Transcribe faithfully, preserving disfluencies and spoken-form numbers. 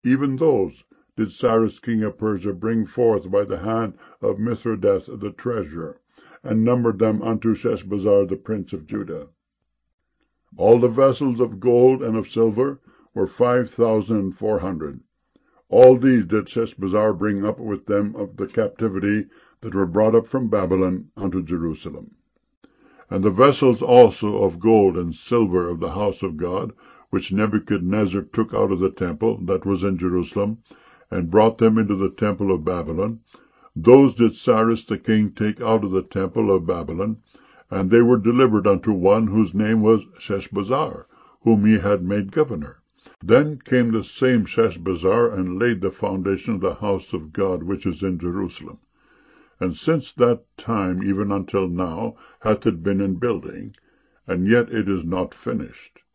Even those did Cyrus king of Persia bring forth by the hand of Mithridates the treasurer, and numbered them unto Sheshbazzar the prince of Judah. All the vessels of gold and of silver were five thousand and four hundred. All these did Sheshbazzar bring up with them of the captivity that were brought up from Babylon unto Jerusalem. And the vessels also of gold and silver of the house of God, which Nebuchadnezzar took out of the temple that was in Jerusalem, and brought them into the temple of Babylon, those did Cyrus the king take out of the temple of Babylon, and they were delivered unto one whose name was Sheshbazzar, whom he had made governor. Then came the same Sheshbazzar, and laid the foundation of the house of God which is in Jerusalem. And since that time even until now hath it been in building, and yet it is not finished.